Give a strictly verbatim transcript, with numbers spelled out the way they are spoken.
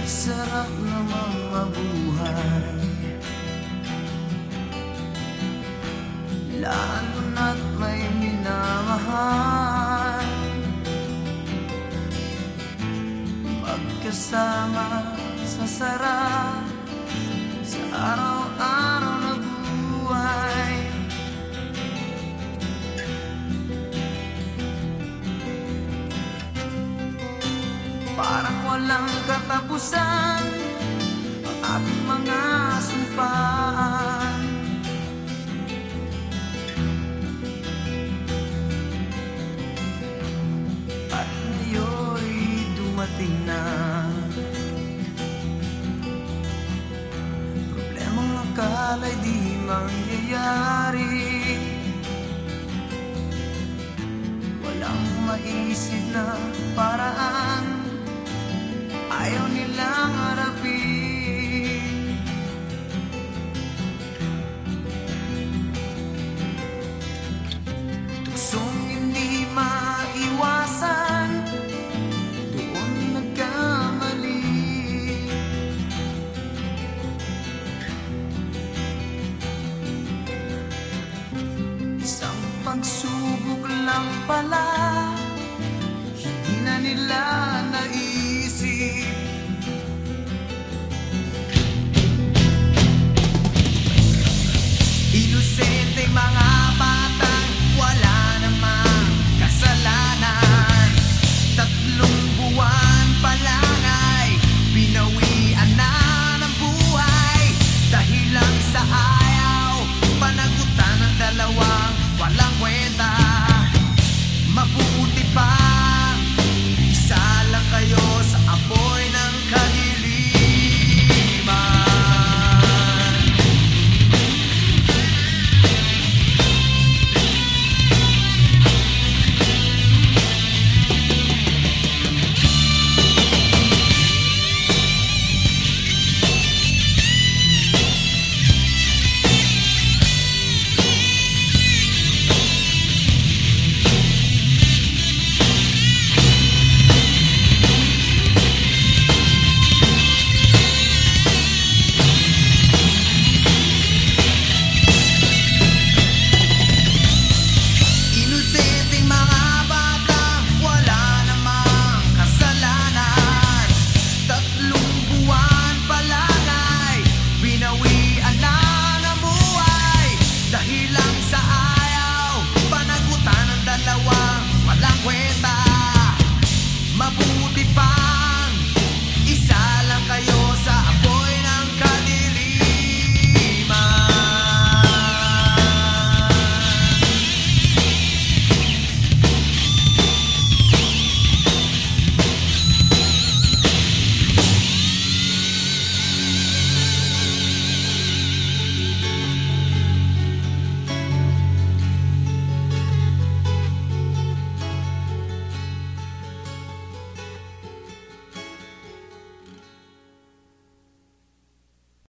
Sarap namang mabuhay, lalo na't may minamahal. Magkasama sa sarap sa araw-araw na buhay. Parang walang katapusan ang ating mga sumpaan. At ngayon'y dumating na problemang akala'y di mangyayari. Walang maisip na paraan, ayaw nilang harapin. Tuksong hindi maiwasan, doon nagkamali. Isang pagsubok lang pala, hindi na nila naisip. Inosenteng mga batang wala namang kasalanan, tatlong buwan pa lang ay binawian na ng buhay. Dahil lang sa ayaw, panagutan ng dalawang walang kwenta. Mabuti pa isa lang kayo sa apoy ng kadiliman. Mabuti